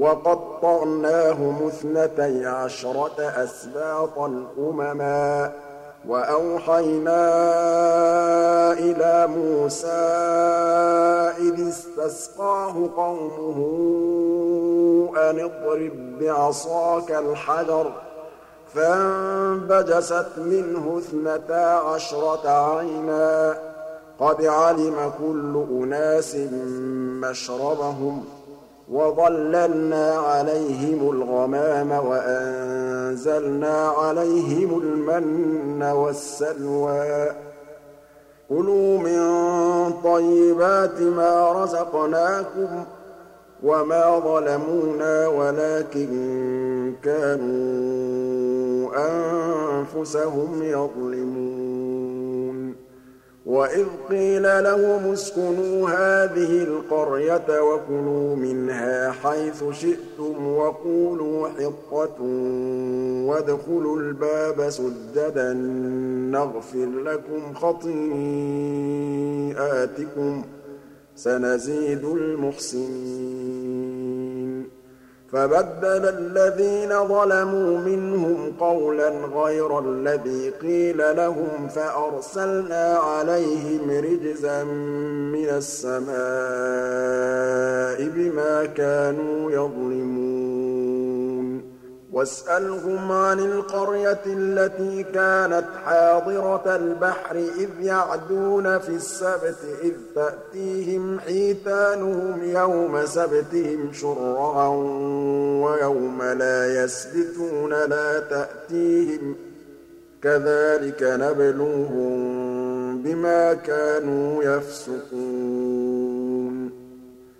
وَقَطَّعْنَاهُمُ اثْنَتَيْ عَشْرَةَ أَسْبَاطًا أُمَمًا ۚ وَأَوْحَيْنَا إِلَىٰ مُوسَىٰ إِذِ اسْتَسْقَاهُ قَوْمُهُ أَنِ اضْرِب بِّعَصَاكَ الْحَجَرَ ۖ فَانبَجَسَتْ مِنْهُ اثْنَتَا عَشْرَةَ عَيْنًا ۖ قَدْ عَلِمَ كُلُّ أُنَاسٍ مَّشْرَبَهُمْ ۖ وَظَلَّلْنَا عَلَيْهِمُ الْغَمَامَ وَأَنزَلْنَا عَلَيْهِمُ الْمَنَّ وَالسَّلْوَىٰ ۖ كُلُوا مِن طَيِّبَاتِ مَا رَزَقْنَاكُمْ ۚ وَمَا ظَلَمُونَا وَلَٰكِن كَانُوا أَنفُسَهُمْ يَظْلِمُونَ وَإِذْ قِيلَ لَهُمُ اسْكُنُوا هَٰذِهِ الْقَرْيَةَ وَكُلُوا مِنْهَا حَيْثُ شِئْتُمْ وَقُولُوا حِطَّةٌ وَادْخُلُوا الْبَابَ سُجَّدًا نَّغْفِرْ لَكُمْ خَطِيئَاتِكُمْ ۚ سَنَزِيدُ الْمُحْسِنِينَ فَبَدَّلَ الَّذِينَ ظَلَمُوا مِنْهُمْ قَوْلًا غَيْرَ الَّذِي قِيلَ لَهُمْ فَأَرْسَلْنَا عَلَيْهِمْ رِجْزًا مِّنَ السَّمَاءِ بِمَا كَانُوا يَظْلِمُونَ وَاسْأَلْهُمْ عَنِ الْقَرْيَةِ الَّتِي كَانَتْ حَاضِرَةَ الْبَحْرِ إِذْ يَعْدُونَ فِي السَّبْتِ إِذْ تَأْتِيهِمْ حِيتَانُهُمْ يَوْمَ سَبْتِهِمْ شُرَّعًا وَيَوْمَ لَا يَسْبِتُونَ لَا تَأْتِيهِمْ ۚ كَذَٰلِكَ نَبْلُوهُم بِمَا كَانُوا يَفْسُقُونَ